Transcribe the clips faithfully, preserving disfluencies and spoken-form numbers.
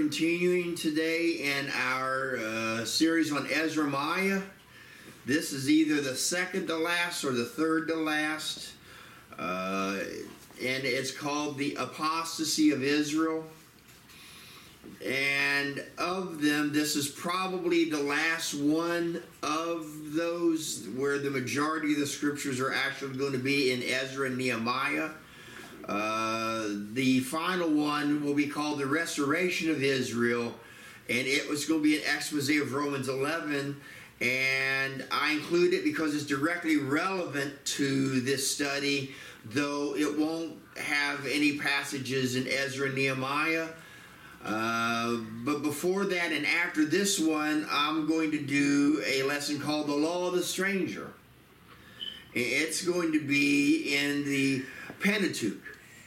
continuing today in our uh, series on Ezra-Miah. This is either the second to last or the third to last, uh, and it's called the Apostasy of Israel. And of them, this is probably the last one of those where the majority of the scriptures are actually going to be in Ezra and Nehemiah. Uh, the final one will be called the Restoration of Israel, and it was going to be an expose of Romans eleven, and I include it because it's directly relevant to this study, though it won't have any passages in Ezra and Nehemiah. Uh, but before that and after this one, I'm going to do a lesson called The Law of the Stranger. It's going to be in the Pentateuch.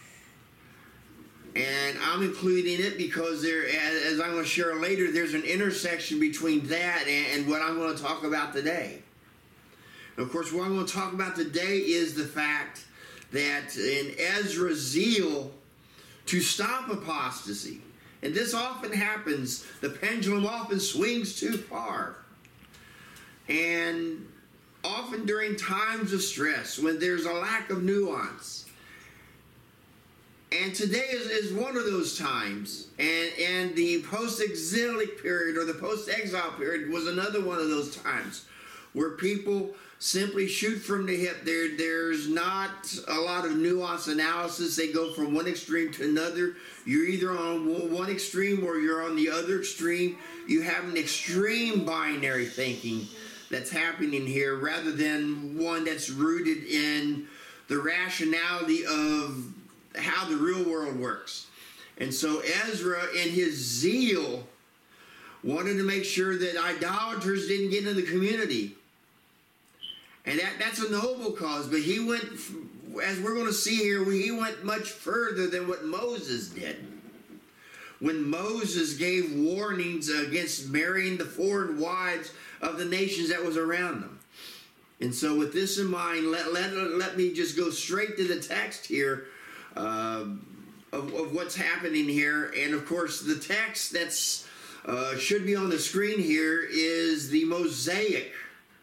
And I'm including it because there, as I'm going to share later, there's an intersection between that and what I'm going to talk about today. And of course, what I'm going to talk about today is the fact that in Ezra's zeal to stop apostasy, and this often happens, the pendulum often swings too far. And often during times of stress, when there's a lack of nuance. And today is, is one of those times. And, and the post-exilic period or the post-exile period was another one of those times where people simply shoot from the hip. There, there's not a lot of nuance analysis. They go from one extreme to another. You're either on one extreme or you're on the other extreme. You have an extreme binary thinking that's happening here rather than one that's rooted in the rationality of how the real world works. And so Ezra, in his zeal, wanted to make sure that idolaters didn't get in the community. And that, that's a noble cause, but he went, as we're going to see here, he went much further than what Moses did. When Moses gave warnings against marrying the foreign wives of the nations that was around them. And so with this in mind, let, let, let me just go straight to the text here uh, of, of what's happening here. And of course, the text that's uh, should be on the screen here is the Mosaic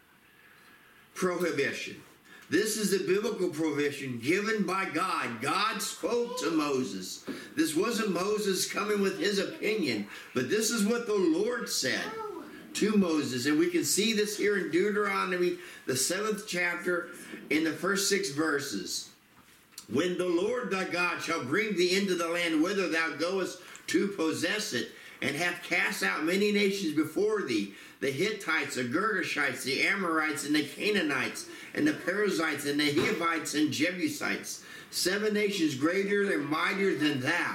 prohibition. This is the biblical prohibition given by God. God spoke to Moses. This wasn't Moses coming with his opinion, but this is what the Lord said to Moses. And we can see this here in Deuteronomy, the seventh chapter, in the first six verses. When the Lord thy God shall bring thee into the land whither thou goest to possess it, and hath cast out many nations before thee, the Hittites, the Girgashites, the Amorites, and the Canaanites, and the Perizzites, and the Hivites, and Jebusites, seven nations greater and mightier than thou.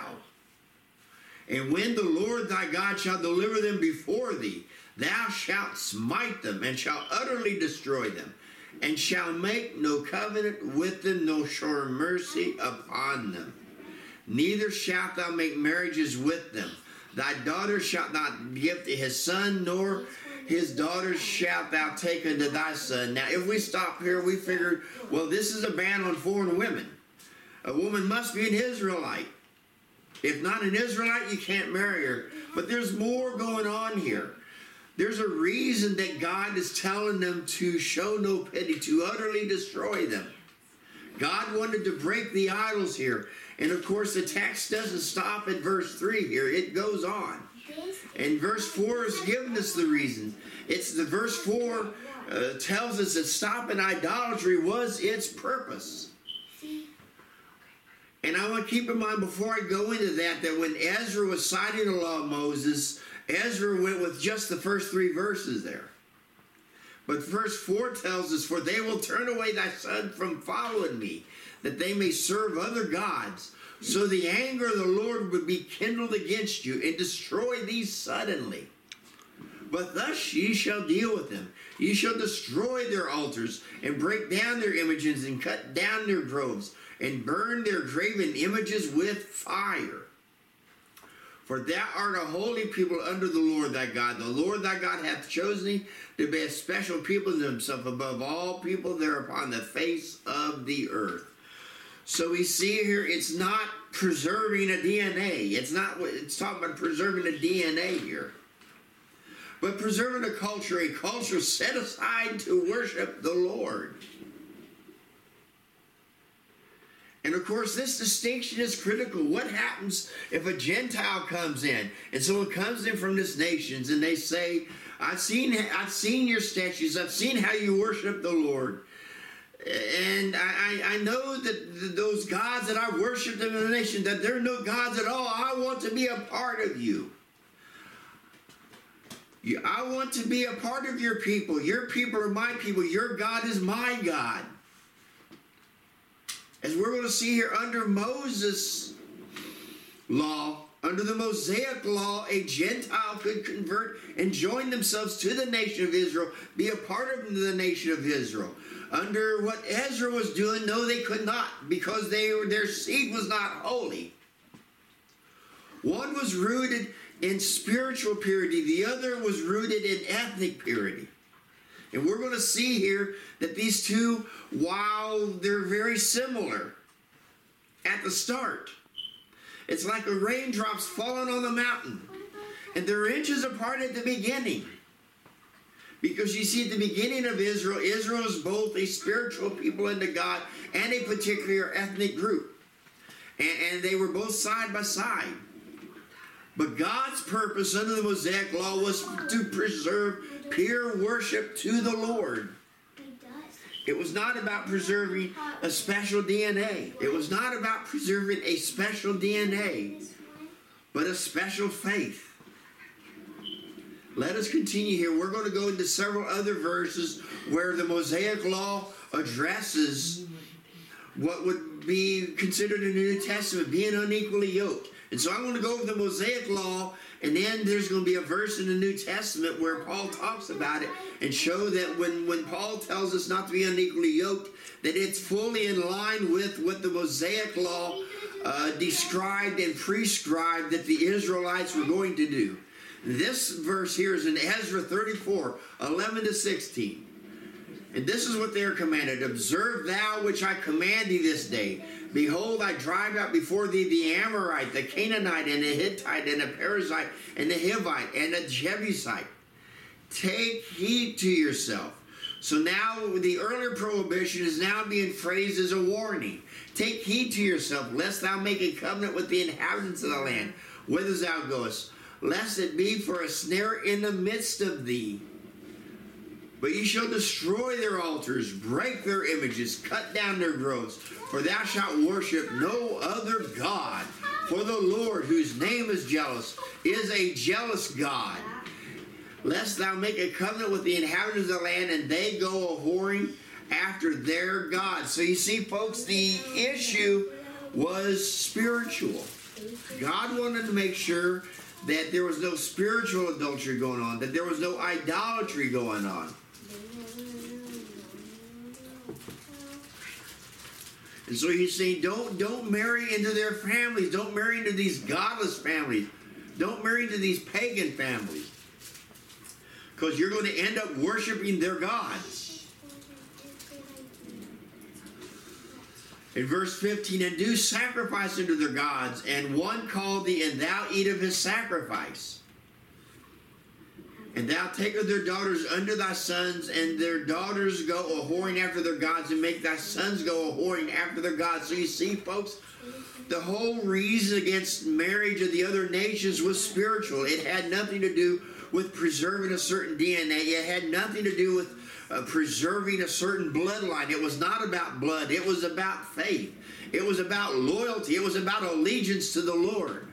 And when the Lord thy God shall deliver them before thee, thou shalt smite them, and shalt utterly destroy them, and shall make no covenant with them, nor show mercy upon them. Neither shalt thou make marriages with them. Thy daughter shalt not give to his son, nor his daughters shalt thou take unto thy son. Now, if we stop here, we figure, well, this is a ban on foreign women. A woman must be an Israelite. If not an Israelite, you can't marry her. But there's more going on here. There's a reason that God is telling them to show no pity, to utterly destroy them. God wanted to break the idols here. And of course, the text doesn't stop at verse three here. It goes on. And verse four is giving us the reason. It's the verse four uh, tells us that stopping idolatry was its purpose. And I want to keep in mind before I go into that, that when Ezra was citing the law of Moses, Ezra went with just the first three verses there. But verse four tells us, for they will turn away thy son from following me, that they may serve other gods. So the anger of the Lord would be kindled against you, and destroy thee suddenly. But thus ye shall deal with them. Ye shall destroy their altars, and break down their images, and cut down their groves, and burn their graven images with fire. For thou art a holy people unto the Lord thy God. The Lord thy God hath chosen thee to be a special people to himself above all people that are upon the face of the earth. So we see here, it's not preserving a D N A. It's not what it's talking about, preserving a D N A here. But preserving a culture, a culture set aside to worship the Lord. And of course, this distinction is critical. What happens if a Gentile comes in, and someone comes in from this nations, and they say, I've seen, I've seen your statues, I've seen how you worship the Lord. And I, I know that those gods that I worshiped in the nation, that they're no gods at all. I want to be a part of you. I want to be a part of your people. Your people are my people. Your God is my God. As we're going to see here, under Moses' law, under the Mosaic law, a Gentile could convert and join themselves to the nation of Israel, be a part of the nation of Israel. Under what Ezra was doing, no, they could not, because they were, their seed was not holy. One was rooted in spiritual purity. The other was rooted in ethnic purity. And we're going to see here that these two, while they're very similar at the start, it's like the raindrops falling on the mountain. And they're inches apart at the beginning. Because you see, at the beginning of Israel, Israel is both a spiritual people unto God and a particular ethnic group. And, and they were both side by side. But God's purpose under the Mosaic law was to preserve pure worship to the Lord. It was not about preserving a special D N A. It was not about preserving a special D N A, but a special faith. Let us continue here. We're going to go into several other verses where the Mosaic law addresses what would be considered in the New Testament, being unequally yoked. And so I'm going to go over the Mosaic law, and then there's going to be a verse in the New Testament where Paul talks about it and show that when, when Paul tells us not to be unequally yoked, that it's fully in line with what the Mosaic law uh, described and prescribed that the Israelites were going to do. This verse here is in Ezra thirty-four, eleven to sixteen. And this is what they are commanded. Observe thou which I command thee this day. Behold, I drive out before thee the Amorite, the Canaanite, and the Hittite, and the Perizzite, and the Hivite, and the Jebusite. Take heed to yourself. So now the earlier prohibition is now being phrased as a warning. Take heed to yourself, lest thou make a covenant with the inhabitants of the land, whither thou goest, lest it be for a snare in the midst of thee. But ye shall destroy their altars, break their images, cut down their groves, for thou shalt worship no other God. For the Lord, whose name is jealous, is a jealous God. Lest thou make a covenant with the inhabitants of the land, and they go a-whoring after their gods. So you see, folks, the issue was spiritual. God wanted to make sure that there was no spiritual adultery going on, that there was no idolatry going on. And so he's saying, don't, don't marry into their families. Don't marry into these godless families. Don't marry into these pagan families. Because you're going to end up worshiping their gods. In verse fifteen, and do sacrifice unto their gods, and one call thee, and thou eat of his sacrifice. And thou takest their daughters unto thy sons, and their daughters go a-whoring after their gods, and make thy sons go a-whoring after their gods. So you see, folks, the whole reason against marriage of the other nations was spiritual. It had nothing to do with preserving a certain D N A. It had nothing to do with uh, preserving a certain bloodline. It was not about blood. It was about faith. It was about loyalty. It was about allegiance to the Lord.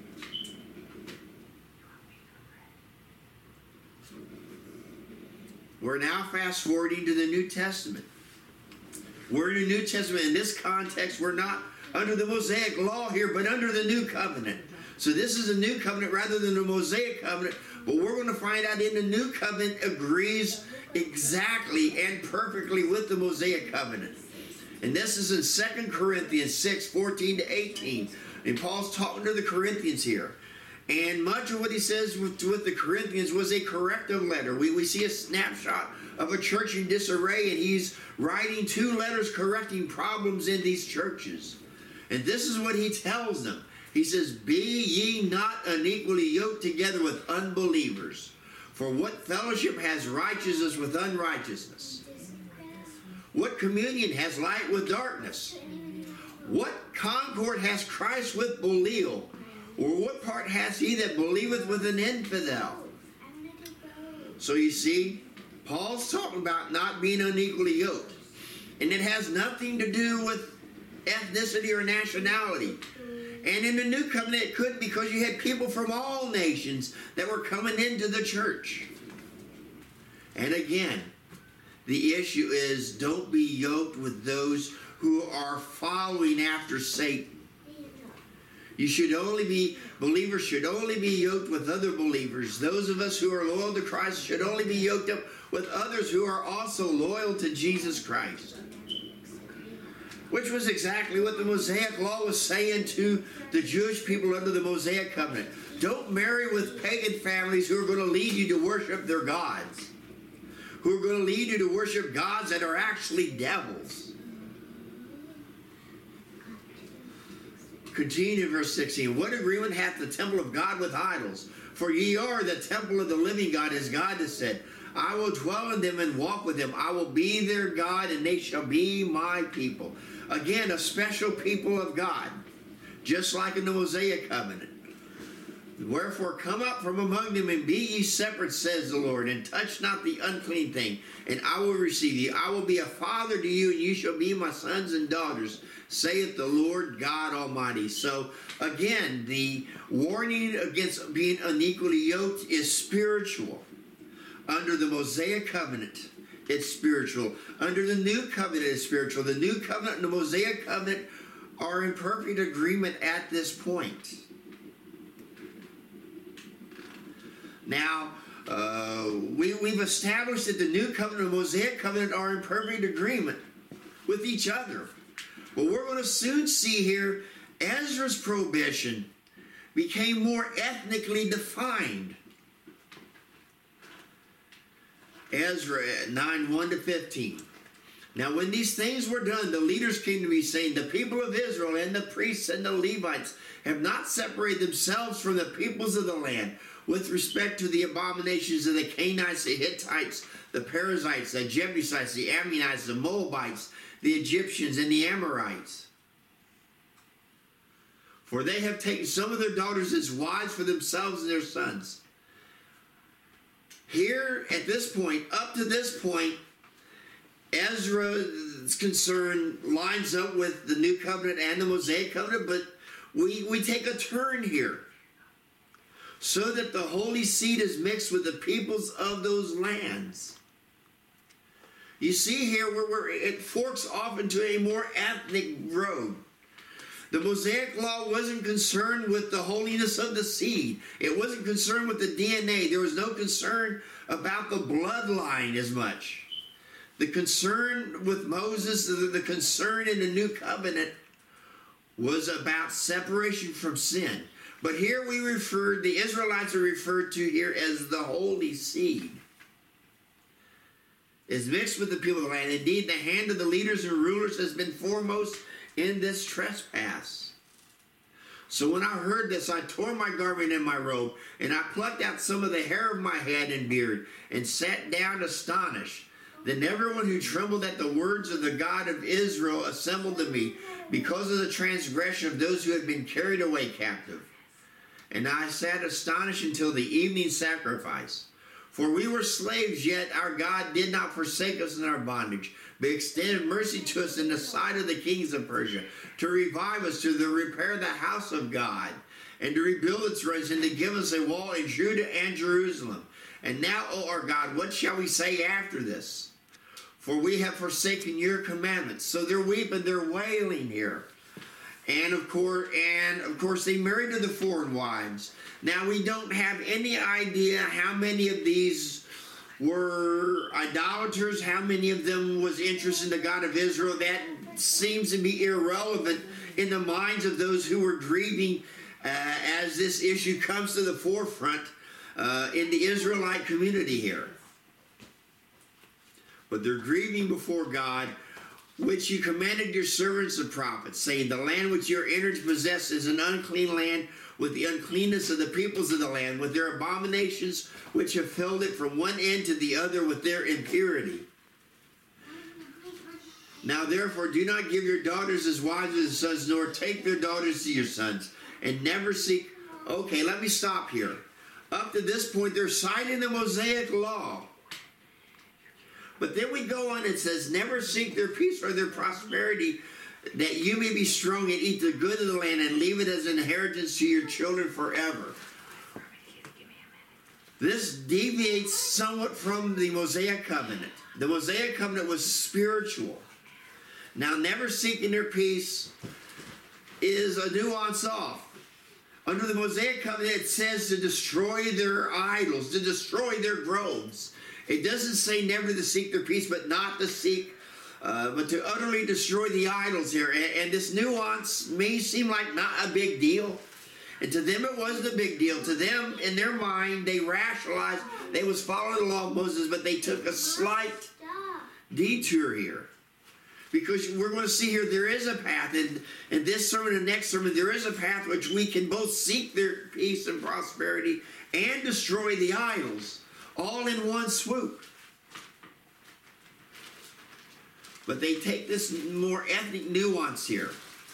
We're now fast forwarding to the New Testament. We're in the New Testament. In this context, we're not under the Mosaic law here, but under the New Covenant. So this is a New Covenant rather than the Mosaic Covenant. But we're going to find out in the New Covenant agrees exactly and perfectly with the Mosaic Covenant. And this is in Second Corinthians six, fourteen to eighteen. And Paul's talking to the Corinthians here. And much of what he says with, with the Corinthians was a corrective letter. We, we see a snapshot of a church in disarray, and he's writing two letters correcting problems in these churches. And this is what he tells them. He says, be ye not unequally yoked together with unbelievers. For what fellowship has righteousness with unrighteousness? What communion has light with darkness? What concord has Christ with Belial? Or what part has he that believeth with an infidel? So you see, Paul's talking about not being unequally yoked. And it has nothing to do with ethnicity or nationality. And in the new covenant it couldn't, because you had people from all nations that were coming into the church. And again, the issue is, don't be yoked with those who are following after Satan. You should only be, believers should only be yoked with other believers. Those of us who are loyal to Christ should only be yoked up with others who are also loyal to Jesus Christ. Which was exactly what the Mosaic Law was saying to the Jewish people under the Mosaic Covenant. Don't marry with pagan families who are going to lead you to worship their gods. Who are going to lead you to worship gods that are actually devils. Continue in verse sixteen. What agreement hath the temple of God with idols? For ye are the temple of the living God, as God has said. I will dwell in them and walk with them. I will be their God, and they shall be my people. Again, a special people of God, just like in the Mosaic covenant. Wherefore come up from among them, and be ye separate, says the Lord, and touch not the unclean thing, and I will receive you. I will be a father to you, and you shall be my sons and daughters, saith the Lord God Almighty. So again, the warning against being unequally yoked is spiritual. Under the Mosaic covenant, it's spiritual. Under the new covenant, it's spiritual. The new covenant and the Mosaic covenant are in perfect agreement at this point. Now, uh, we, we've established that the new covenant and the Mosaic covenant are in perfect agreement with each other. But we're going to soon see here, Ezra's prohibition became more ethnically defined. Ezra nine, one to fifteen. Now when these things were done, the leaders came to me, saying, the people of Israel and the priests and the Levites have not separated themselves from the peoples of the land with respect to the abominations of the Canaanites, the Hittites, the Perizzites, the Jebusites, the Ammonites, the Moabites, the Egyptians, and the Amorites. For they have taken some of their daughters as wives for themselves and their sons. Here, at this point, up to this point, Ezra's concern lines up with the New Covenant and the Mosaic Covenant, but we, we take a turn here. So that the holy seed is mixed with the peoples of those lands. You see here where, where it forks off into a more ethnic road. The Mosaic Law wasn't concerned with the holiness of the seed. It wasn't concerned with the D N A. There was no concern about the bloodline as much. The concern with Moses, the, the concern in the New Covenant was about separation from sin. But here we refer, the Israelites are referred to here as the holy seed. Is mixed with the people of the land. Indeed, the hand of the leaders and rulers has been foremost in this trespass. So when I heard this, I tore my garment and my robe, and I plucked out some of the hair of my head and beard, and sat down astonished. Then everyone who trembled at the words of the God of Israel assembled to me, because of the transgression of those who had been carried away captive. And I sat astonished until the evening sacrifice. For we were slaves, yet our God did not forsake us in our bondage, but extended mercy to us in the sight of the kings of Persia, to revive us, to the repair the house of God, and to rebuild its ruins, and to give us a wall in Judah and Jerusalem. And now, O our God, what shall we say after this? For we have forsaken your commandments. So they're weeping, they're wailing here. And of course, and of course, they married to the foreign wives. Now, we don't have any idea how many of these were idolaters, how many of them was interested in the God of Israel. That seems to be irrelevant in the minds of those who were grieving uh, as this issue comes to the forefront uh, in the Israelite community here. But they're grieving before God which you commanded your servants the prophets, saying, the land which you are entered to possess is an unclean land, with the uncleanness of the peoples of the land, with their abominations which have filled it from one end to the other with their impurity. Now therefore do not give your daughters as wives to the sons, nor take their daughters to your sons, and never seek. Okay, let me stop here. Up to this point, they're citing the Mosaic law. But then we go on and says, never seek their peace or their prosperity, that you may be strong and eat the good of the land and leave it as an inheritance to your children forever. This deviates somewhat from the Mosaic covenant. The Mosaic covenant was spiritual. Now, never seeking their peace is a nuance off. Under the Mosaic covenant, it says to destroy their idols, to destroy their groves. It doesn't say never to seek their peace, but not to seek, uh, but to utterly destroy the idols here. And, and this nuance may seem like not a big deal. And to them, it wasn't a big deal. To them, in their mind, they rationalized they was following the law of Moses, but they took a slight detour here. Because we're going to see here there is a path, and in this sermon and next sermon, there is a path which we can both seek their peace and prosperity and destroy the idols, all in one swoop. But they take this more ethnic nuance here.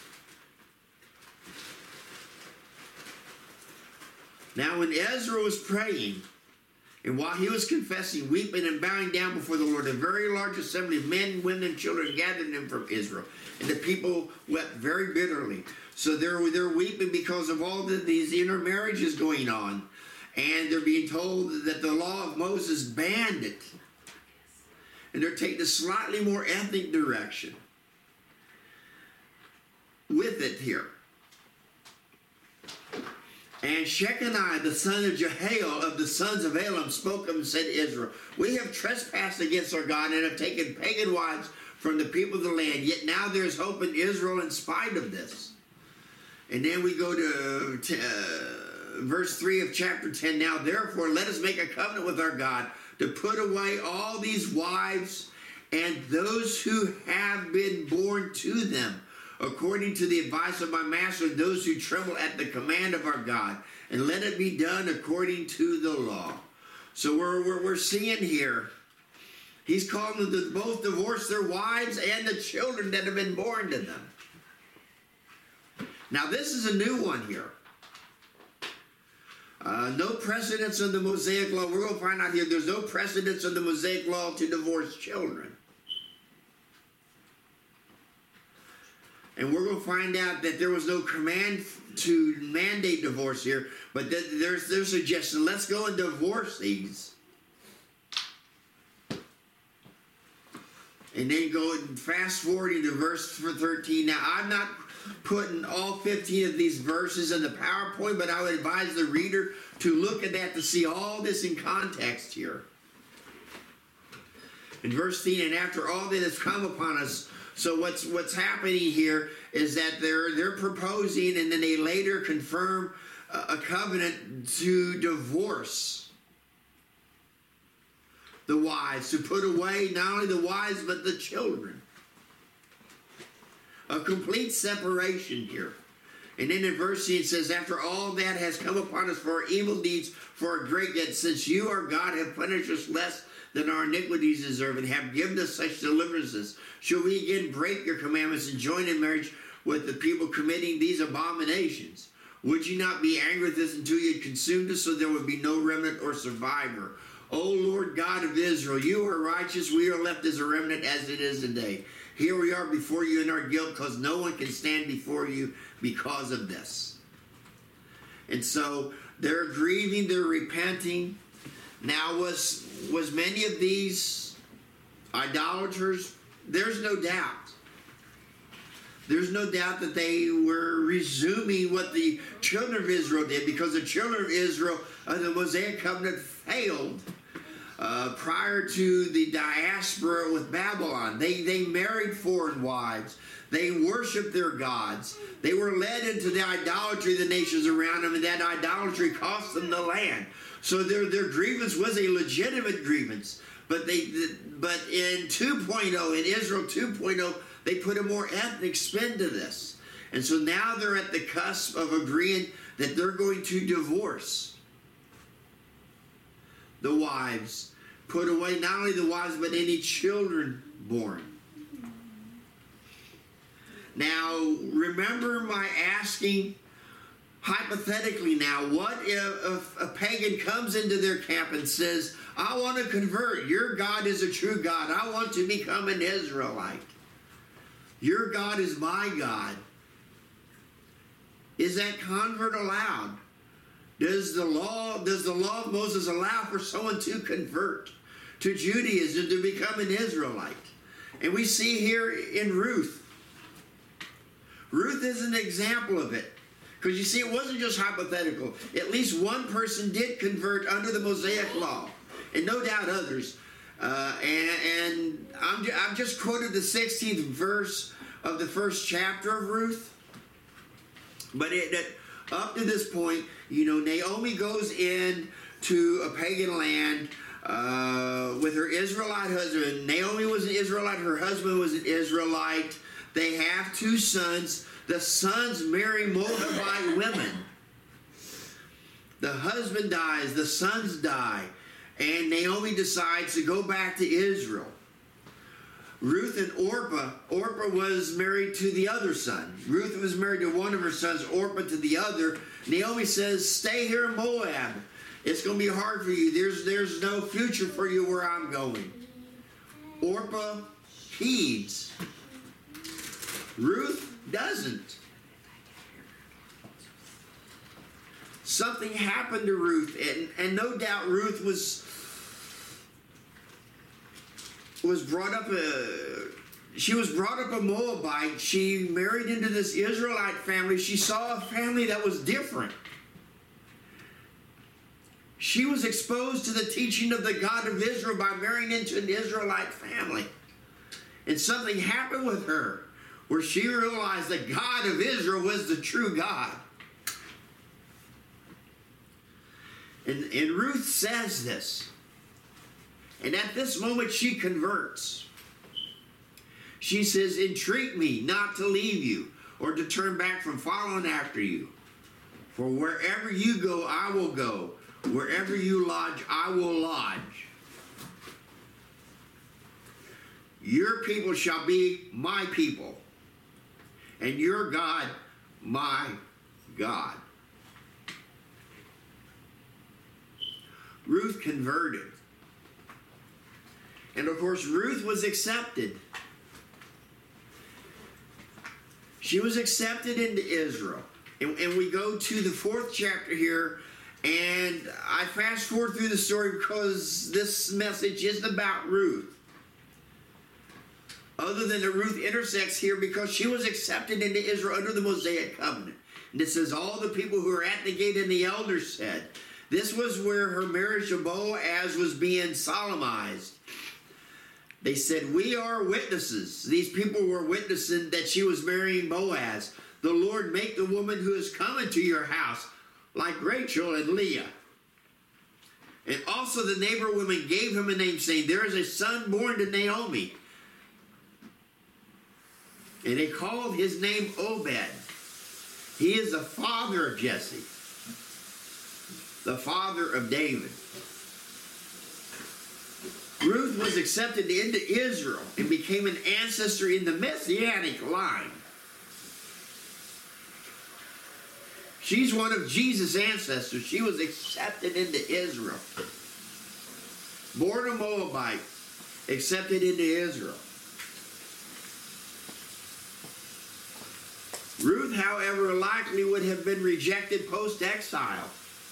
Now when Ezra was praying, and while he was confessing, weeping and bowing down before the Lord, a very large assembly of men, women, and children gathered him from Israel. And the people wept very bitterly. So they're, they're weeping because of all the, these intermarriages going on. And they're being told that the law of Moses banned it. And they're taking a slightly more ethnic direction with it here. And Shechaniah, the son of Jehiel, of the sons of Elam, spoke up and said to Israel, we have trespassed against our God and have taken pagan wives from the people of the land. Yet now there is hope in Israel in spite of this. And then we go to uh, verse three of chapter ten. Now therefore let us make a covenant with our God to put away all these wives and those who have been born to them, according to the advice of my master, those who tremble at the command of our God, and let it be done according to the law. So we're, we're, we're seeing here, he's calling them to both divorce their wives and the children that have been born to them. Now this is a new one here. Uh, no precedence of the Mosaic law. We're going to find out here there's no precedence of the Mosaic law to divorce children. And we're going to find out that there was no command to mandate divorce here, but th there's their suggestion, let's go and divorce these. And then go and fast forwarding to verse thirteen. Now, I'm not putting all fifteen of these verses in the PowerPoint, but I would advise the reader to look at that to see all this in context here. In verse thirteen, and after all that has come upon us. So what's what's happening here is that they're they're proposing, and then they later confirm a, a covenant to divorce the wives, to put away not only the wives but the children. A complete separation here. And then in verse eight it says, after all that has come upon us for our evil deeds, for our great debt, since you, our God, have punished us less than our iniquities deserve, and have given us such deliverances, shall we again break your commandments and join in marriage with the people committing these abominations? Would you not be angry with us until you had consumed us, so there would be no remnant or survivor? O Lord God of Israel, you are righteous, we are left as a remnant as it is today. Here we are before you in our guilt, because no one can stand before you because of this. And so they're grieving, they're repenting. Now, was, was many of these idolaters? There's no doubt. There's no doubt that they were resuming what the children of Israel did, because the children of Israel, uh, the Mosaic covenant failed uh, prior to the diaspora with Babylon. They, they married foreign wives. They worshiped their gods. They were led into the idolatry of the nations around them, and that idolatry cost them the land. So their, their grievance was a legitimate grievance. But they, but in two point oh, in Israel two point oh, They put a more ethnic spin to this. And so now they're at the cusp of agreeing that they're going to divorce the wives, put away not only the wives, but any children born. Now, remember my asking, hypothetically now, what if, if a pagan comes into their camp and says, I want to convert. Your God is a true God. I want to become an Israelite. Your God is my God. Is that convert allowed? Does the law, does the law of Moses allow for someone to convert to Judaism, to become an Israelite? And we see here in Ruth. Ruth is an example of it. Because you see, it wasn't just hypothetical. At least one person did convert under the Mosaic law. And no doubt others. Uh, and and I'm, I've just quoted the sixteenth verse of the first chapter of Ruth. But it, it, up to this point, you know, Naomi goes in to a pagan land uh, with her Israelite husband. Naomi was an Israelite. Her husband was an Israelite. They have two sons. The sons marry Moabite women. The husband dies. The sons die. And Naomi decides to go back to Israel. Ruth and Orpah, Orpah was married to the other son. Ruth was married to one of her sons, Orpah to the other. Naomi says, stay here in Moab. It's going to be hard for you. There's, there's no future for you where I'm going. Orpah heeds. Ruth doesn't. Something happened to Ruth, and, and no doubt Ruth was was brought up a she was brought up a Moabite. She married into this Israelite family. She saw a family that was different. She was exposed to the teaching of the God of Israel by marrying into an Israelite family. And something happened with her where she realized the God of Israel was the true God. And, and Ruth says this. And at this moment she converts. She says, entreat me not to leave you or to turn back from following after you. For wherever you go, I will go. Wherever you lodge, I will lodge. Your people shall be my people, and your God, my God. Ruth converted. And of course, Ruth was accepted. She was accepted into Israel. And, and we go to the fourth chapter here, and I fast forward through the story because this message isn't about Ruth. Other than that Ruth intersects here because she was accepted into Israel under the Mosaic covenant. And it says, all the people who were at the gate and the elders said. This was where her marriage to Boaz was being solemnized. They said, we are witnesses. These people were witnessing that she was marrying Boaz. The Lord make the woman who is coming to your house like Rachel and Leah. And also the neighbor women gave him a name, saying, there is a son born to Naomi. And they called his name Obed. He is the father of Jesse, the father of David. Ruth was accepted into Israel and became an ancestor in the Messianic line. She's one of Jesus' ancestors. She was accepted into Israel. Born a Moabite, accepted into Israel. Ruth, however, likely would have been rejected post-exile.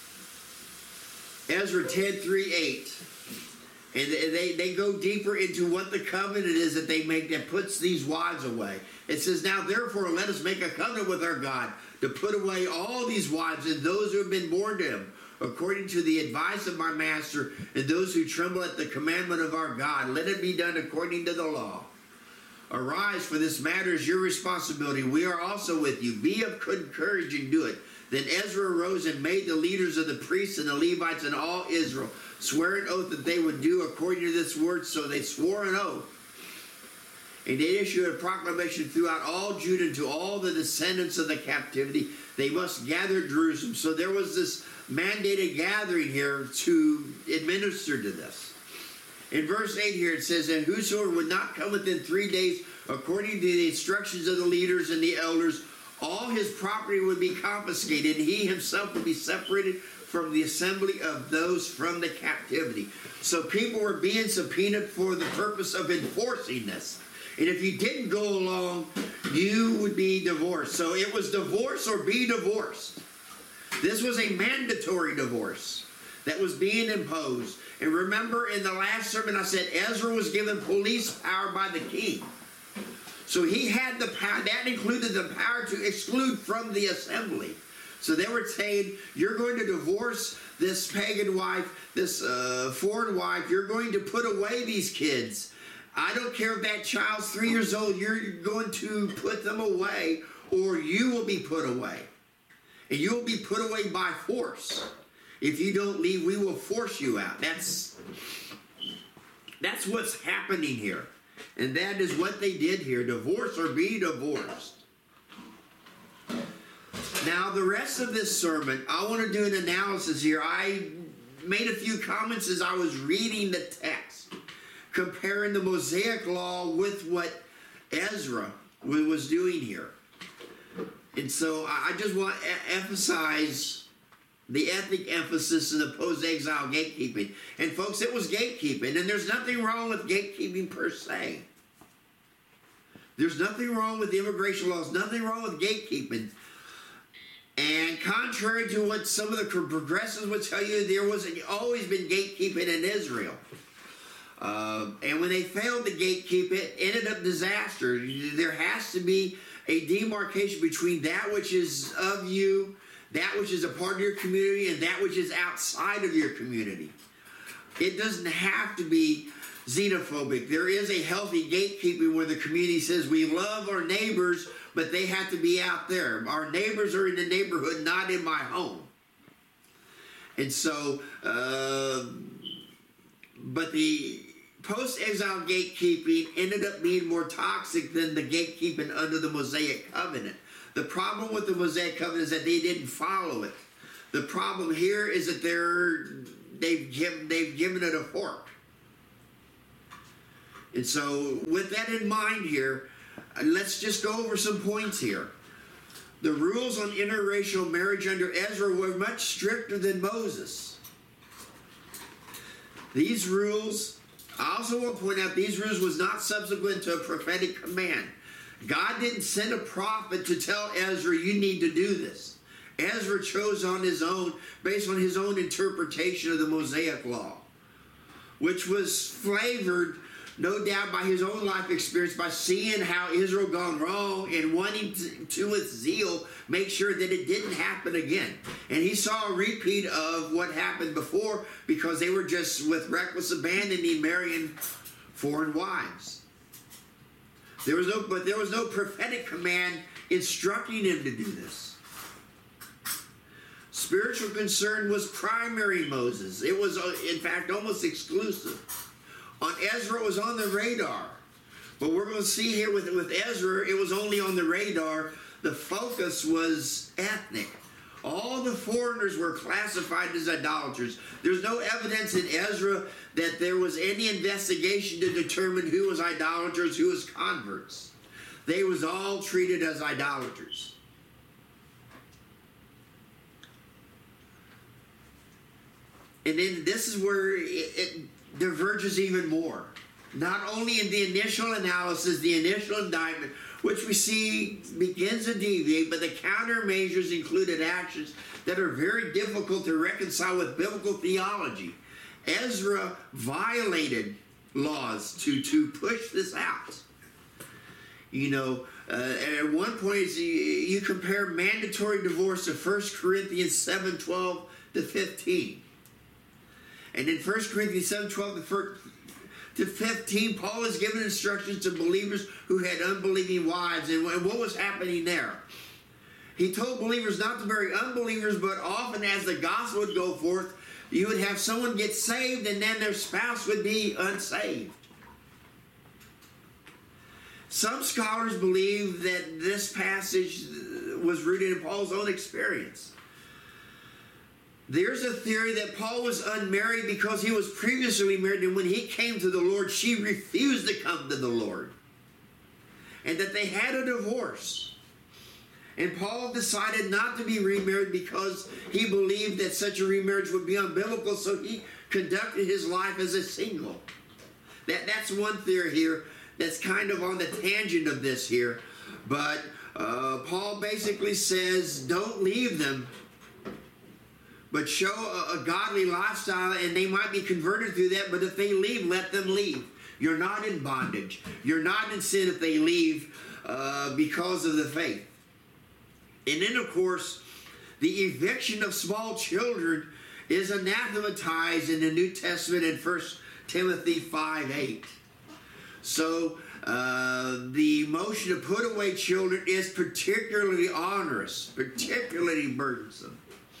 Ezra ten, three, eight. And they, they go deeper into what the covenant is that they make that puts these wives away. It says, now therefore let us make a covenant with our God to put away all these wives and those who have been born to him, according to the advice of my master, and those who tremble at the commandment of our God. Let it be done according to the law. Arise, for this matter is your responsibility. We are also with you. Be of good courage and do it. Then Ezra arose and made the leaders of the priests and the Levites and all Israel swear an oath that they would do according to this word. So they swore an oath. And they issued a proclamation throughout all Judah and to all the descendants of the captivity. They must gather at Jerusalem. So there was this mandated gathering here to administer to this. In verse eight here it says, and whosoever would not come within three days, according to the instructions of the leaders and the elders, all his property would be confiscated, and he himself would be separated from the assembly of those from the captivity. So people were being subpoenaed for the purpose of enforcing this. And if you didn't go along, you would be divorced. So it was divorce or be divorced. This was a mandatory divorce that was being imposed. And remember in the last sermon I said Ezra was given police power by the king. So he had the power, that included the power to exclude from the assembly. So they were saying, you're going to divorce this pagan wife, this uh, foreign wife. You're going to put away these kids. I don't care if that child's three years old. You're going to put them away, or you will be put away. And you will be put away by force. If you don't leave, we will force you out. That's, that's what's happening here. And that is what they did here. Divorce or be divorced. Now, the rest of this sermon, I want to do an analysis here. I made a few comments as I was reading the text, comparing the Mosaic Law with what Ezra was doing here. And so I just want to emphasize the ethnic emphasis in the post-exile gatekeeping. And folks, it was gatekeeping, and there's nothing wrong with gatekeeping per se. There's nothing wrong with the immigration laws, nothing wrong with gatekeeping. And contrary to what some of the progressives would tell you, there was always been gatekeeping in Israel. Uh, and when they failed to gatekeep it, it ended up disaster. There has to be a demarcation between that which is of you, that which is a part of your community, and that which is outside of your community. It doesn't have to be xenophobic. There is a healthy gatekeeping where the community says we love our neighbors, but they have to be out there. Our neighbors are in the neighborhood, not in my home. And so, uh, but the post-exile gatekeeping ended up being more toxic than the gatekeeping under the Mosaic Covenant. The problem with the Mosaic Covenant is that they didn't follow it. The problem here is that they're, they've, given, they've given it a fork. And so with that in mind here, let's just go over some points here. The rules on interracial marriage under Ezra were much stricter than Moses. These rules, I also want to point out, these rules was not subsequent to a prophetic command. God didn't send a prophet to tell Ezra, you need to do this. Ezra chose on his own, based on his own interpretation of the Mosaic Law, which was flavored, no doubt, by his own life experience, by seeing how Israel gone wrong and wanting to, to, with zeal, make sure that it didn't happen again. And he saw a repeat of what happened before because they were just, with reckless abandoning, marrying foreign wives. There was no, but there was no prophetic command instructing him to do this. Spiritual concern was primary Moses. It was, in fact, almost exclusive. On Ezra, it was on the radar. But we're going to see here with, with Ezra, it was only on the radar. The focus was ethnic. All the foreigners were classified as idolaters. There's no evidence in Ezra that there was any investigation to determine who was idolaters, who was converts. They was all treated as idolaters. And then this is where it, it diverges even more. Not only in the initial analysis, the initial indictment, which we see begins to deviate, but the countermeasures included actions that are very difficult to reconcile with biblical theology. Ezra violated laws to, to push this out. You know, uh, at one point, you, you compare mandatory divorce to First Corinthians seven twelve to fifteen. And in First Corinthians seven twelve to fifteen, Paul is giving instructions to believers who had unbelieving wives. And what was happening there? He told believers not to marry unbelievers, but often as the gospel would go forth, you would have someone get saved and then their spouse would be unsaved. Some scholars believe that this passage was rooted in Paul's own experience. There's a theory that Paul was unmarried because he was previously married, and when he came to the Lord, she refused to come to the Lord. And that they had a divorce. And Paul decided not to be remarried because he believed that such a remarriage would be unbiblical, so he conducted his life as a single. That, that's one theory here that's kind of on the tangent of this here. But uh, Paul basically says, don't leave them, but show a, a godly lifestyle, and they might be converted through that, but if they leave, let them leave. You're not in bondage. You're not in sin if they leave uh, because of the faith. And then, of course, the eviction of small children is anathematized in the New Testament in First Timothy five eight. So uh, the motion to put away children is particularly onerous, particularly burdensome.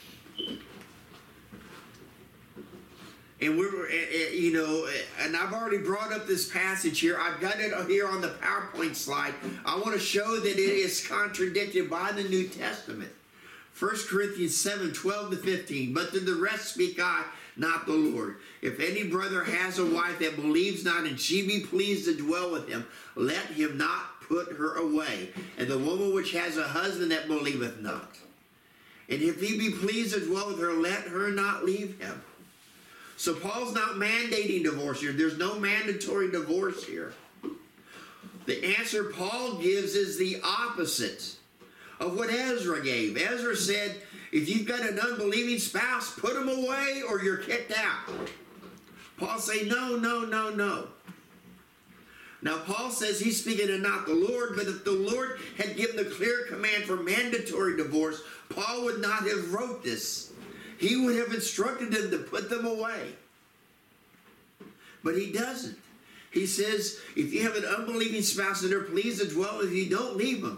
And we're, you know, and I've already brought up this passage here. I've got it here on the PowerPoint slide. I want to show that it is contradicted by the New Testament. First Corinthians seven, twelve to fifteen. But to the rest speak I, not the Lord. If any brother has a wife that believes not, and she be pleased to dwell with him, let him not put her away. And the woman which has a husband that believeth not. And if he be pleased to dwell with her, let her not leave him. So Paul's not mandating divorce here. There's no mandatory divorce here. The answer Paul gives is the opposite of what Ezra gave. Ezra said, if you've got an unbelieving spouse, put them away or you're kicked out. Paul say, no, no, no, no. Now Paul says he's speaking to not the Lord, but if the Lord had given the clear command for mandatory divorce, Paul would not have wrote this. He would have instructed them to put them away. But he doesn't. He says, if you have an unbelieving spouse and they're pleased to dwell with you, don't leave them.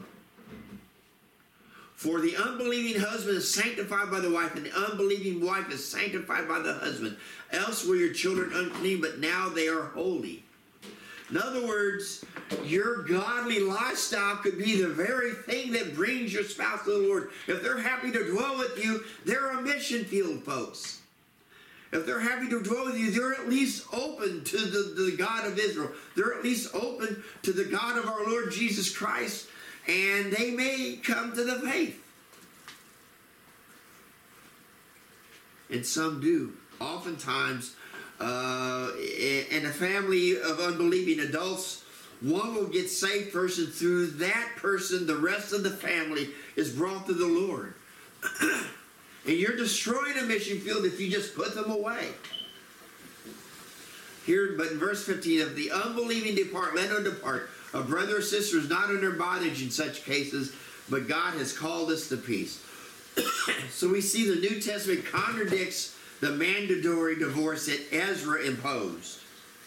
For the unbelieving husband is sanctified by the wife, and the unbelieving wife is sanctified by the husband. Else were your children unclean, but now they are holy. In other words, your godly lifestyle could be the very thing that brings your spouse to the Lord. If they're happy to dwell with you, they're a mission field, folks. If they're happy to dwell with you, they're at least open to the, the God of Israel. They're at least open to the God of our Lord Jesus Christ, and they may come to the faith. And some do. Oftentimes, Uh, in a family of unbelieving adults, one will get saved first, and through that person, the rest of the family is brought to the Lord. And you're destroying a mission field if you just put them away. Here, but in verse fifteen, if the unbelieving depart, let them depart. A brother or sister is not under bondage in such cases, but God has called us to peace. So we see the New Testament contradicts the mandatory divorce that Ezra imposed.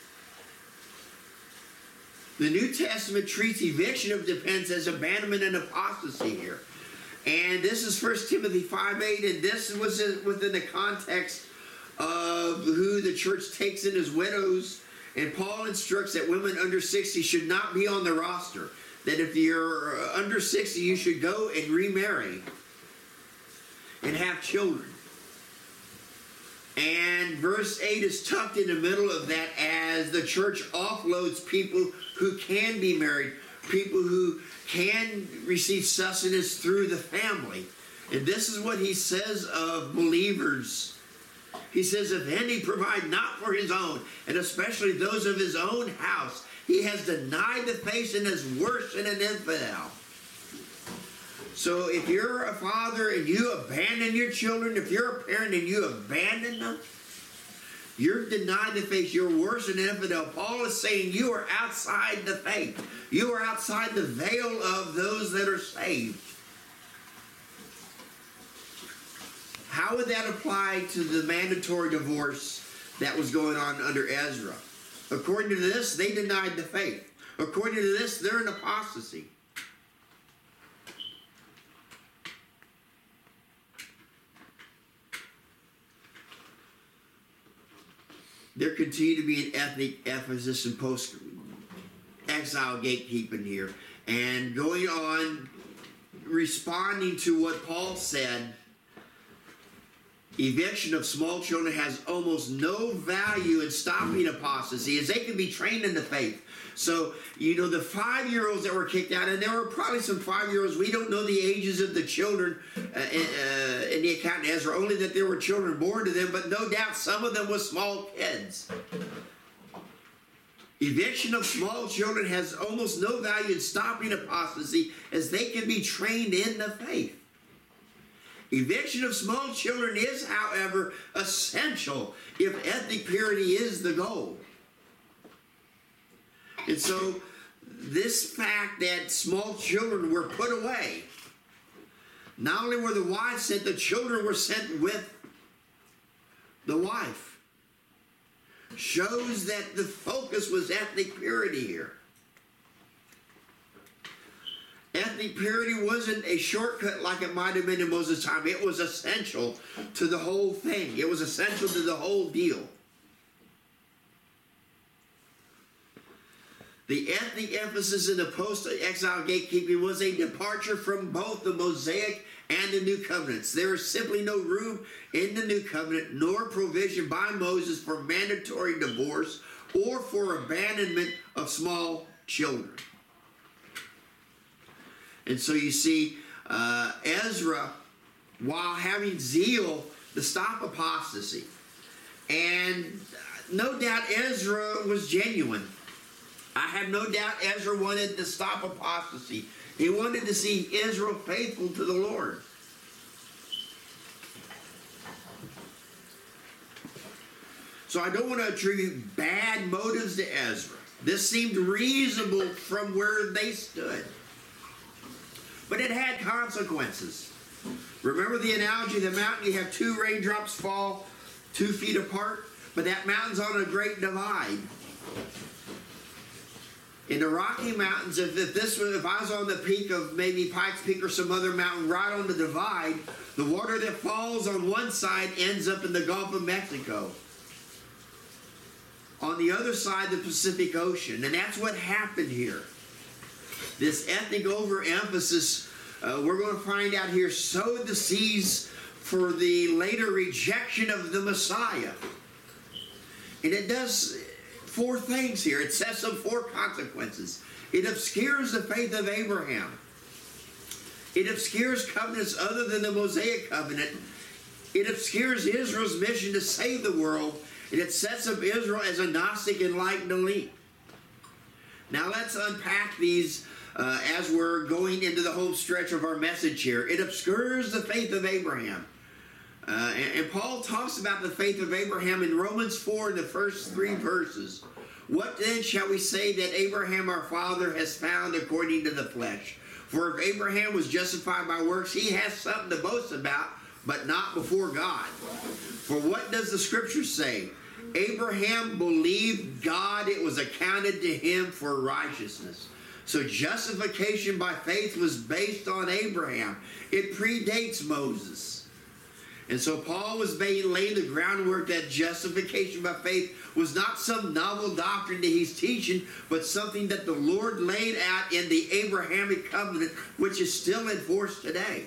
The New Testament treats eviction of dependents as abandonment and apostasy here. And this is First Timothy five eight, and this was within the context of who the church takes in as widows. And Paul instructs that women under sixty should not be on the roster. That if you're under sixty, you should go and remarry and have children. And verse eight is tucked in the middle of that as the church offloads people who can be married, people who can receive sustenance through the family. And this is what he says of believers. He says, if any provide not for his own, and especially those of his own house, he has denied the faith and is worse than an infidel. So if you're a father and you abandon your children, if you're a parent and you abandon them, you're denied the faith. You're worse than an infidel. Paul is saying you are outside the faith. You are outside the veil of those that are saved. How would that apply to the mandatory divorce that was going on under Ezra? According to this, they denied the faith. According to this, they're in apostasy. There continue to be an ethnic emphasis in post exile gatekeeping here, and going on, responding to what Paul said, eviction of small children has almost no value in stopping apostasy, as they can be trained in the faith. So, you know, the five-year-olds that were kicked out, and there were probably some five-year-olds, we don't know the ages of the children uh, in, uh, in the account in Ezra, only that there were children born to them, but no doubt some of them were small kids. Eviction of small children has almost no value in stopping apostasy, as they can be trained in the faith. Eviction of small children is, however, essential if ethnic purity is the goal. And so, this fact that small children were put away, not only were the wives sent, the children were sent with the wife, shows that the focus was ethnic purity here. Ethnic purity wasn't a shortcut like it might have been in Moses' time. It was essential to the whole thing. It was essential to the whole deal. The ethnic emphasis in the post-exile gatekeeping was a departure from both the Mosaic and the New Covenants. There is simply no room in the New Covenant nor provision by Moses for mandatory divorce or for abandonment of small children. And so you see, uh, Ezra, while having zeal to stop apostasy, and no doubt Ezra was genuine. I have no doubt Ezra wanted to stop apostasy. He wanted to see Israel faithful to the Lord. So I don't want to attribute bad motives to Ezra. This seemed reasonable from where they stood. But it had consequences. Remember the analogy of the mountain? You have two raindrops fall two feet apart, but that mountain's on a great divide. In the Rocky Mountains, if, if this was, if I was on the peak of maybe Pikes Peak or some other mountain right on the divide, the water that falls on one side ends up in the Gulf of Mexico. On the other side, the Pacific Ocean. And that's what happened here. This ethnic overemphasis, uh, we're going to find out here, sowed the seeds for the later rejection of the Messiah. And it does four things here. It sets up four consequences. It obscures the faith of Abraham. It obscures covenants other than the Mosaic covenant. It obscures Israel's mission to save the world. And it sets up Israel as a Gnostic and like elite. Now let's unpack these uh, as we're going into the home stretch of our message here. It obscures the faith of Abraham. Uh, and, and Paul talks about the faith of Abraham in Romans four in the first three verses. What then shall we say that Abraham our father has found according to the flesh? For if Abraham was justified by works, he has something to boast about, but not before God. For what does the scripture say? Abraham believed God, it was accounted to him for righteousness. So justification by faith was based on Abraham. It predates Moses. And so Paul was laying the groundwork that justification by faith was not some novel doctrine that he's teaching, but something that the Lord laid out in the Abrahamic covenant, which is still in force today.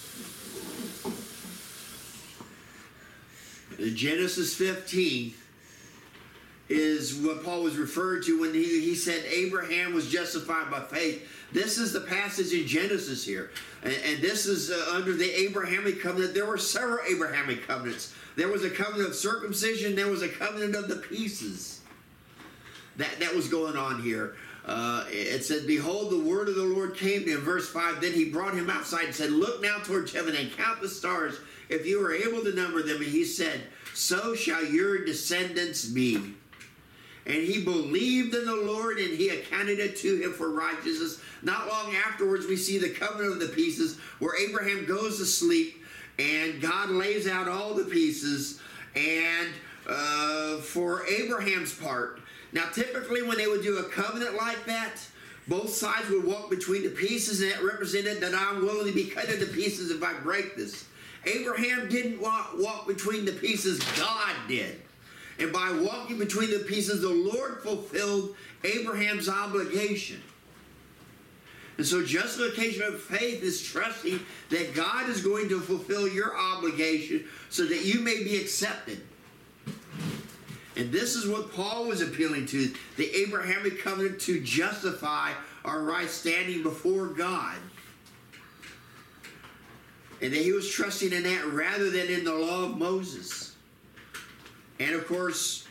Genesis fifteen is what Paul was referred to when he, he said Abraham was justified by faith. This is the passage in Genesis here. And, and this is uh, under the Abrahamic covenant. There were several Abrahamic covenants. There was a covenant of circumcision. There was a covenant of the pieces. That, that was going on here. Uh, it said, behold, the word of the Lord came to him. Verse five, then he brought him outside and said, look now towards heaven and count the stars, if you are able to number them. And he said, so shall your descendants be. And he believed in the Lord, and he accounted it to him for righteousness. Not long afterwards, we see the covenant of the pieces, where Abraham goes to sleep, and God lays out all the pieces. And uh, for Abraham's part, now typically when they would do a covenant like that, both sides would walk between the pieces, and that represented that I'm willing to be cut into pieces if I break this. Abraham didn't walk, walk between the pieces, God did. And by walking between the pieces, the Lord fulfilled Abraham's obligation. And so justification of faith is trusting that God is going to fulfill your obligation so that you may be accepted. And this is what Paul was appealing to, the Abrahamic covenant to justify our right standing before God. And that he was trusting in that rather than in the law of Moses. And of course,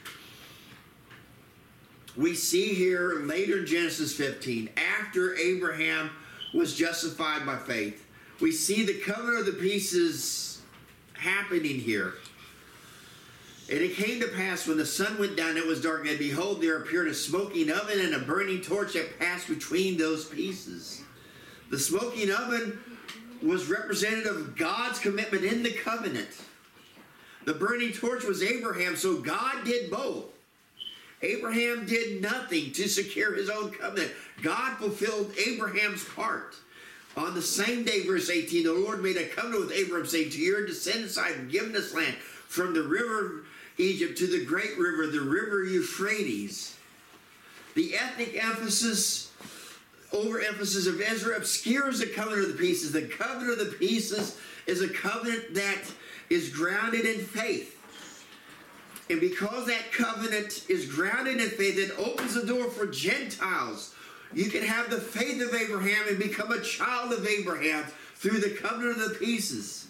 we see here later in Genesis fifteen, after Abraham was justified by faith, we see the covenant of the pieces happening here. And it came to pass when the sun went down, it was dark, and behold, there appeared a smoking oven and a burning torch that passed between those pieces. The smoking oven was representative of God's commitment in the covenant. The burning torch was Abraham, so God did both. Abraham did nothing to secure his own covenant. God fulfilled Abraham's part. On the same day, verse eighteen, the Lord made a covenant with Abraham, saying, to your descendants I have given this land, from the river of Egypt to the great river, the river Euphrates. The ethnic emphasis, overemphasis of Ezra obscures the covenant of the pieces. The covenant of the pieces is a covenant that is grounded in faith. And because that covenant is grounded in faith, it opens the door for Gentiles. You can have the faith of Abraham and become a child of Abraham through the covenant of the pieces.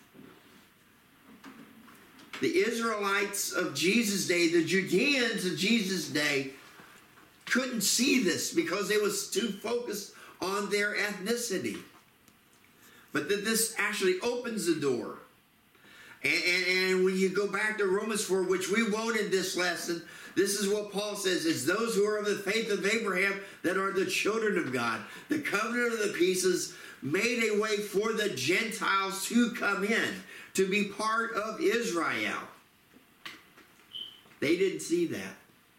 The Israelites of Jesus' day, the Judeans of Jesus' day, couldn't see this because they was too focused on their ethnicity. But that this actually opens the door. And, and, and when you go back to Romans four, which we won't in this lesson, this is what Paul says, is those who are of the faith of Abraham that are the children of God. The covenant of the pieces made a way for the Gentiles to come in, to be part of Israel. They didn't see that.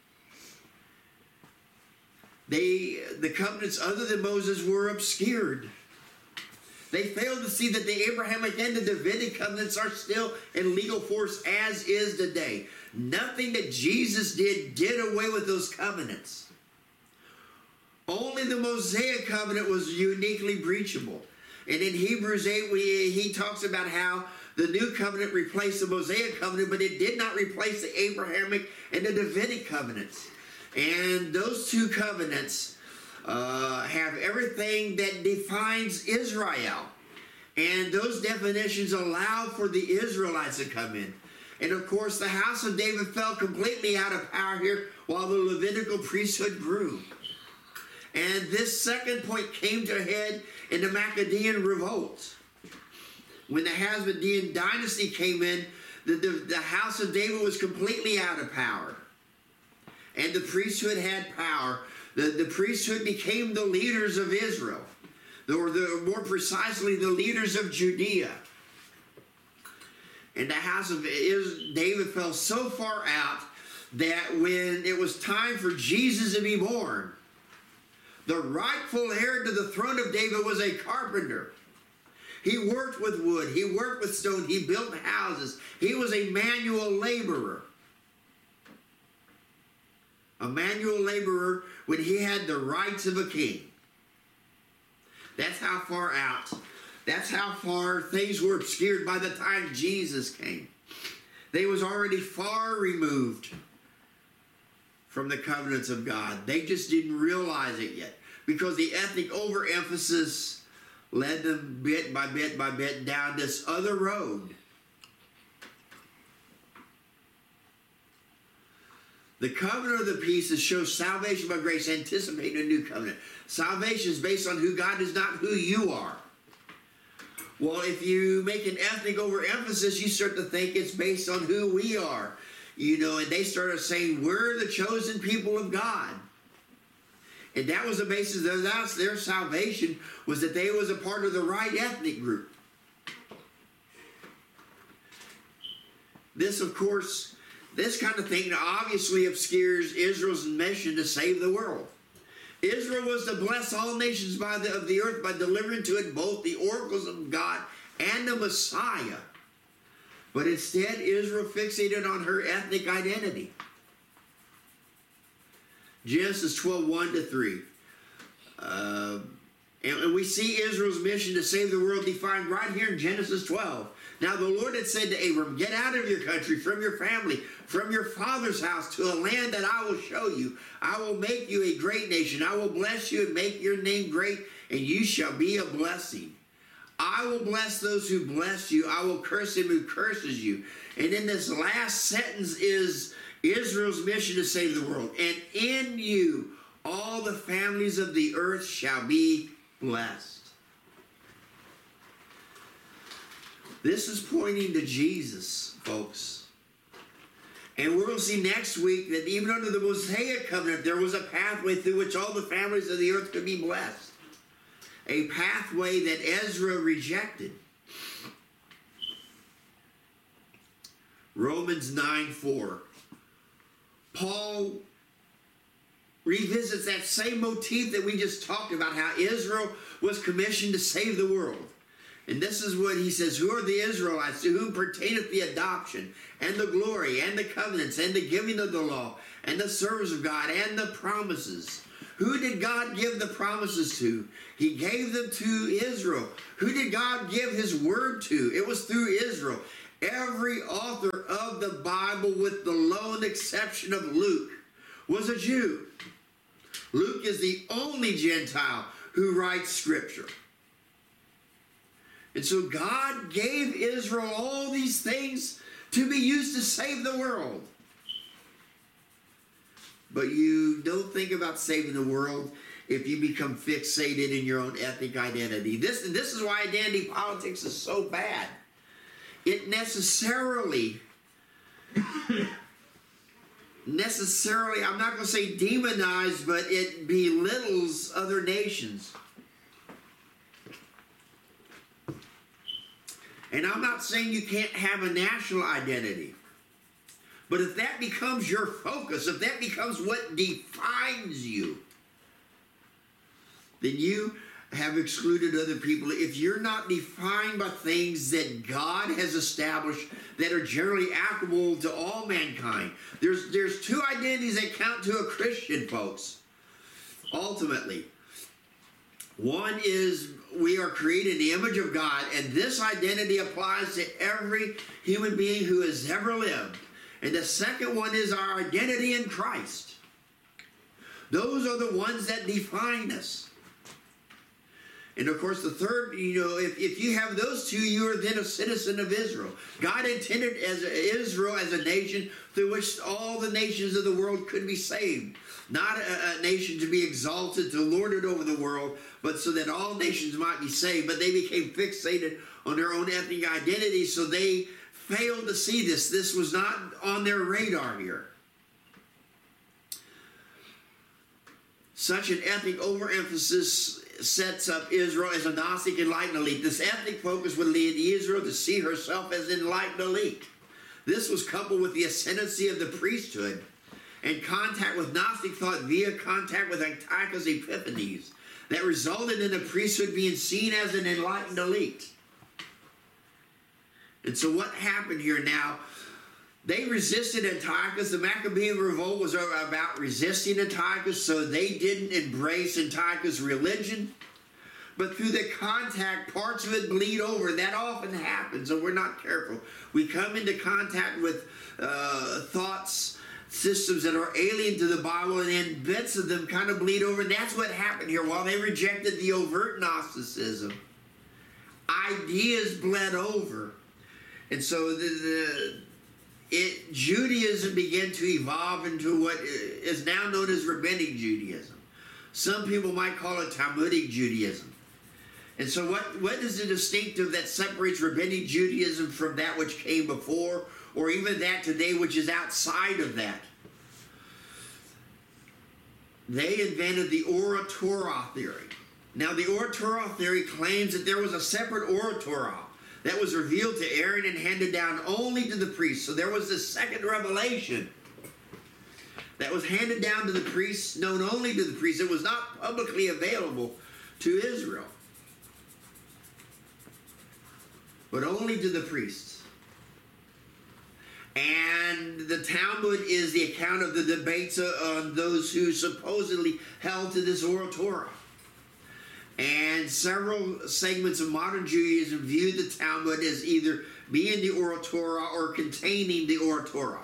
They, the covenants other than Moses were obscured. They failed to see that the Abrahamic and the Davidic covenants are still in legal force as is today. Nothing that Jesus did did away with those covenants. Only the Mosaic covenant was uniquely breachable. And in Hebrews eight, we, he talks about how the new covenant replaced the Mosaic covenant, but it did not replace the Abrahamic and the Davidic covenants. And those two covenants uh, have everything that defines Israel. And those definitions allow for the Israelites to come in. And of course, the house of David fell completely out of power here while the Levitical priesthood grew. And this second point came to a head in the Maccabean revolt. When the Hasmonean dynasty came in, the, the, the house of David was completely out of power. And the priesthood had power. The, the priesthood became the leaders of Israel. Or the, more precisely, the leaders of Judea. And the house of David fell so far out that when it was time for Jesus to be born, the rightful heir to the throne of David was a carpenter. He worked with wood. He worked with stone. He built houses. He was a manual laborer. A manual laborer when he had the rights of a king. That's how far out. That's how far things were obscured by the time Jesus came. They was already far removed from the covenants of God. They just didn't realize it yet. Because the ethnic overemphasis led them bit by bit by bit down this other road. The covenant of the pieces shows salvation by grace, anticipating a new covenant. Salvation is based on who God is, not who you are. Well, if you make an ethnic overemphasis, you start to think it's based on who we are. You know, and they started saying, we're the chosen people of God. And that was the basis of that, their salvation, was that they was a part of the right ethnic group. This, of course, this kind of thing obviously obscures Israel's mission to save the world. Israel was to bless all nations by the, of the earth by delivering to it both the oracles of God and the Messiah. But instead, Israel fixated on her ethnic identity. Genesis twelve, one to three. Uh, and, and we see Israel's mission to save the world defined right here in Genesis twelve. Now the Lord had said to Abram, get out of your country, from your family, from your father's house, to a land that I will show you. I will make you a great nation. I will bless you and make your name great, and you shall be a blessing. I will bless those who bless you. I will curse him who curses you. And in this last sentence is Israel's mission to save the world. And in you all the families of the earth shall be blessed. This is pointing to Jesus, folks. And we're going to see next week that even under the Mosaic covenant, there was a pathway through which all the families of the earth could be blessed. A pathway that Ezra rejected. Romans nine four. Paul revisits that same motif that we just talked about, how Israel was commissioned to save the world. And this is what he says, who are the Israelites, to whom pertaineth the adoption, and the glory, and the covenants, and the giving of the law, and the service of God, and the promises. Who did God give the promises to? He gave them to Israel. Who did God give his word to? It was through Israel. Every author of the Bible, with the lone exception of Luke, was a Jew. Luke is the only Gentile who writes Scripture. And so God gave Israel all these things to be used to save the world. But you don't think about saving the world if you become fixated in your own ethnic identity. This, this is why identity politics is so bad. It necessarily, necessarily, I'm not going to say demonized, but it belittles other nations. And I'm not saying you can't have a national identity. But if that becomes your focus, if that becomes what defines you, then you have excluded other people. If you're not defined by things that God has established that are generally applicable to all mankind. There's, there's two identities that count to a Christian, folks, ultimately. One is we are created in the image of God, and this identity applies to every human being who has ever lived. And the second one is our identity in Christ. Those are the ones that define us. And of course, the third, you know, if, if you have those two, you are then a citizen of Israel. God intended as Israel as a nation through which all the nations of the world could be saved. Not a, a nation to be exalted, to lord it over the world, but so that all nations might be saved. But they became fixated on their own ethnic identity, so they failed to see this. This was not on their radar here. Such an ethnic overemphasis sets up Israel as a Gnostic enlightened elite. This ethnic focus would lead Israel to see herself as an enlightened elite. This was coupled with the ascendancy of the priesthood and contact with Gnostic thought via contact with Antiochus Epiphanes that resulted in the priesthood being seen as an enlightened elite. And so what happened here now? They resisted Antiochus. The Maccabean revolt was about resisting Antiochus, so they didn't embrace Antiochus' religion. But through the contact, parts of it bleed over. That often happens, and we're not careful. We come into contact with uh, thoughts, systems that are alien to the Bible, and then bits of them kind of bleed over. And that's what happened here. While they rejected the overt Gnosticism, ideas bled over. And so the... the It, Judaism began to evolve into what is now known as Rabbinic Judaism. Some people might call it Talmudic Judaism. And so what, what is the distinctive that separates Rabbinic Judaism from that which came before, or even that today which is outside of that? They invented the Ora Torah theory. Now the Ora Torah theory claims that there was a separate Ora Torah that was revealed to Aaron and handed down only to the priests. So there was this second revelation that was handed down to the priests, known only to the priests. It was not publicly available to Israel, but only to the priests. And the Talmud is the account of the debates on those who supposedly held to this oral Torah. And several segments of modern Judaism view the Talmud as either being the oral Torah or containing the oral Torah.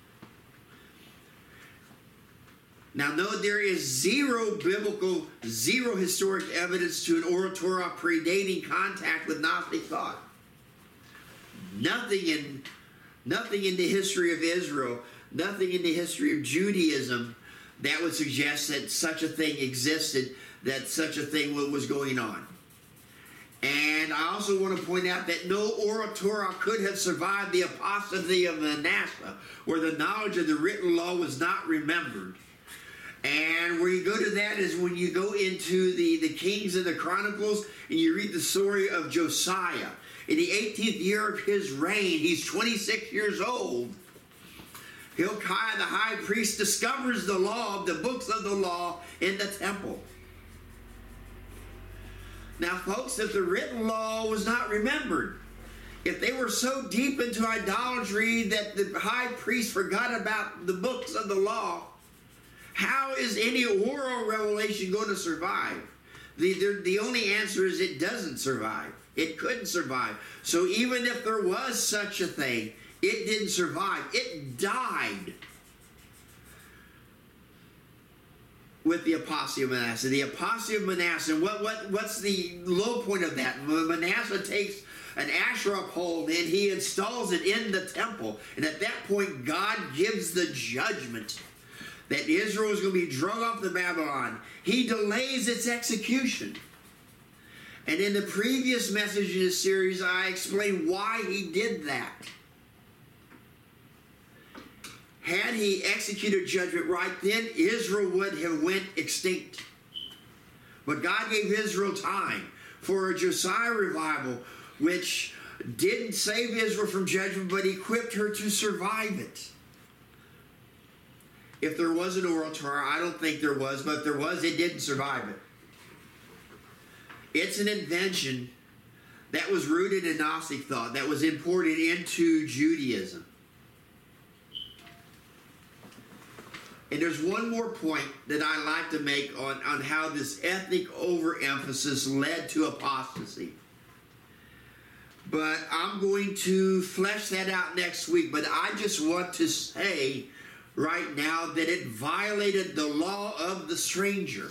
Now, note there is zero biblical, zero historic evidence to an oral Torah predating contact with Gnostic thought. Nothing in, nothing in the history of Israel, nothing in the history of Judaism that would suggest that such a thing existed, that such a thing was going on. And I also want to point out that no oral Torah could have survived the apostasy of Manasseh, where the knowledge of the written law was not remembered. And where you go to that is when you go into the, the Kings and the Chronicles and you read the story of Josiah. In the eighteenth year of his reign, he's twenty-six years old. Hilkiah the high priest discovers the law, the books of the law in the temple. Now, folks, if the written law was not remembered, if they were so deep into idolatry that the high priest forgot about the books of the law, how is any oral revelation going to survive? The, the, the only answer is it doesn't survive. It couldn't survive. So even if there was such a thing, it didn't survive. It died with the apostasy of Manasseh. The apostasy of Manasseh, what, what, what's the low point of that? Manasseh takes an Asherah pole and he installs it in the temple. And at that point, God gives the judgment that Israel is going to be drug off to Babylon. He delays its execution. And in the previous message in this series, I explained why he did that. Had he executed judgment right then, Israel would have went extinct. But God gave Israel time for a Josiah revival, which didn't save Israel from judgment, but equipped her to survive it. If there was an oral Torah, I don't think there was, but if there was, it didn't survive it. It's an invention that was rooted in Gnostic thought, that was imported into Judaism. And there's one more point that I like to make on, on how this ethnic overemphasis led to apostasy. But I'm going to flesh that out next week. But I just want to say right now that it violated the law of the stranger.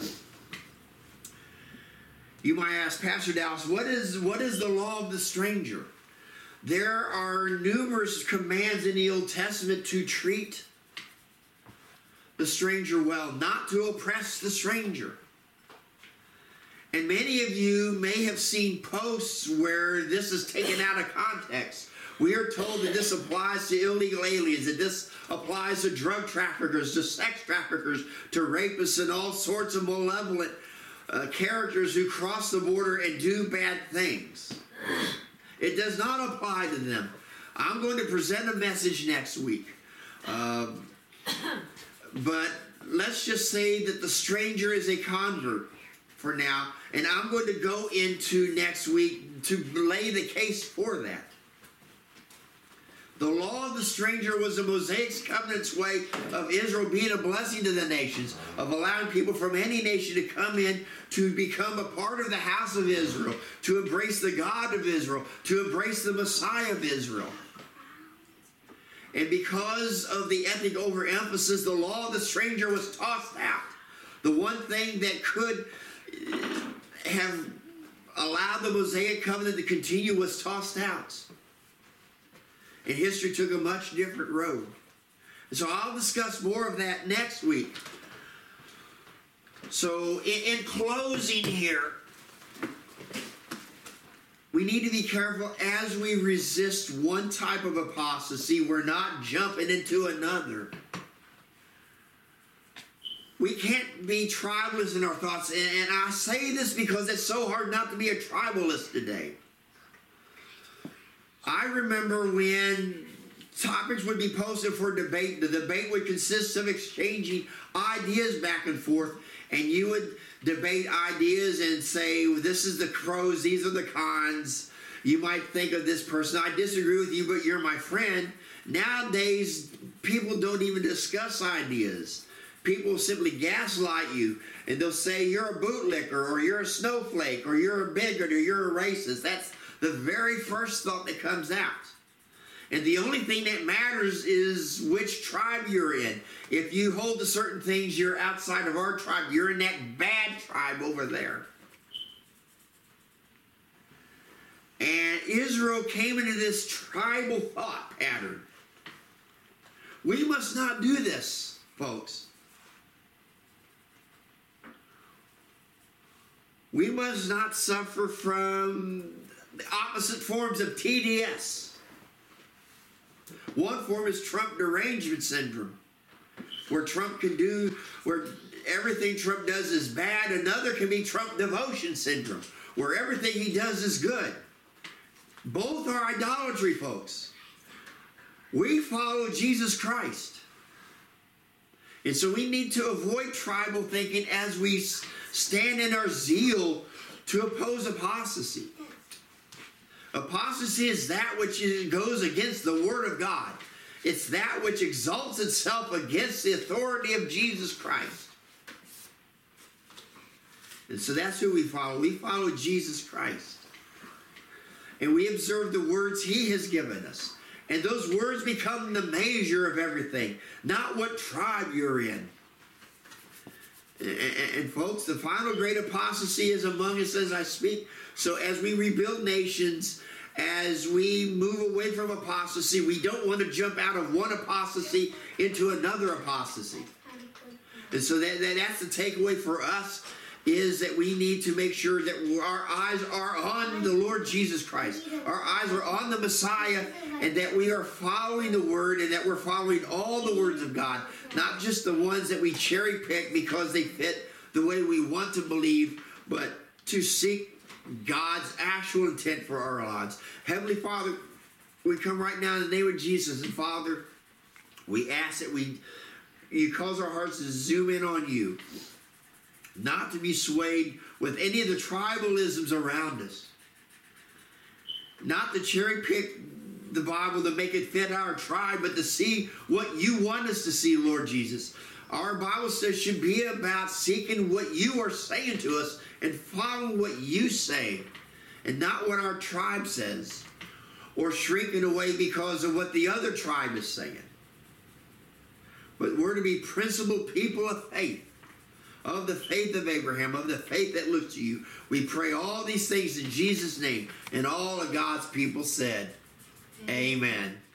You might ask, Pastor Dallas, what is, what is the law of the stranger? There are numerous commands in the Old Testament to treat the stranger well, not to oppress the stranger. And many of you may have seen posts where this is taken out of context. We are told that this applies to illegal aliens, that this applies to drug traffickers, to sex traffickers, to rapists, and all sorts of malevolent uh, characters who cross the border and do bad things. It does not apply to them. I'm going to present a message next week. Um, but let's just say that the stranger is a convert for now, and I'm going to go into next week to lay the case for that. The law of the stranger was the Mosaic covenant's way of Israel being a blessing to the nations, of allowing people from any nation to come in to become a part of the house of Israel, to embrace the God of Israel, to embrace the Messiah of Israel. And because of the ethnic overemphasis, the law of the stranger was tossed out. The one thing that could have allowed the Mosaic covenant to continue was tossed out. And history took a much different road. And so I'll discuss more of that next week. So in, in closing here, we need to be careful as we resist one type of apostasy, we're not jumping into another. We can't be tribalist in our thoughts. And, and I say this because it's so hard not to be a tribalist today. I remember when topics would be posted for debate. The debate would consist of exchanging ideas back and forth. And you would debate ideas and say, this is the pros, these are the cons. You might think of this person, I disagree with you, but you're my friend. Nowadays, people don't even discuss ideas. People simply gaslight you, and they'll say you're a bootlicker, or you're a snowflake, or you're a bigot, or you're a racist. That's the very first thought that comes out. And the only thing that matters is which tribe you're in. If you hold to certain things, you're outside of our tribe. You're in that bad tribe over there. And Israel came into this tribal thought pattern. We must not do this, folks. We must not suffer from the opposite forms of T D S. One form is Trump derangement syndrome, where Trump can do, where everything Trump does is bad. Another can be Trump devotion syndrome, where everything he does is good. Both are idolatry, folks. We follow Jesus Christ. And so we need to avoid tribal thinking as we stand in our zeal to oppose apostasy. Apostasy is that which goes against the Word of God. It's that which exalts itself against the authority of Jesus Christ. And so that's who we follow. We follow Jesus Christ. And we observe the words He has given us. And those words become the measure of everything, not what tribe you're in. And, and, and folks, the final great apostasy is among us as I speak. So as we rebuild nations, as we move away from apostasy, we don't want to jump out of one apostasy into another apostasy. And so that, that that's the takeaway for us, is that we need to make sure that our eyes are on the Lord Jesus Christ. Our eyes are on the Messiah, and that we are following the Word, and that we're following all the words of God, not just the ones that we cherry pick because they fit the way we want to believe, but to seek God's actual intent for our lives. Heavenly Father, we come right now in the name of Jesus, and Father, we ask that we you cause our hearts to zoom in on you, not to be swayed with any of the tribalisms around us, not to cherry pick the Bible to make it fit our tribe, but to see what you want us to see, Lord Jesus. Our Bible says should be about seeking what you are saying to us and following what you say, and not what our tribe says, or shrinking away because of what the other tribe is saying. But we're to be principled people of faith, of the faith of Abraham, of the faith that looks to you. We pray all these things in Jesus' name, and all of God's people said, Amen.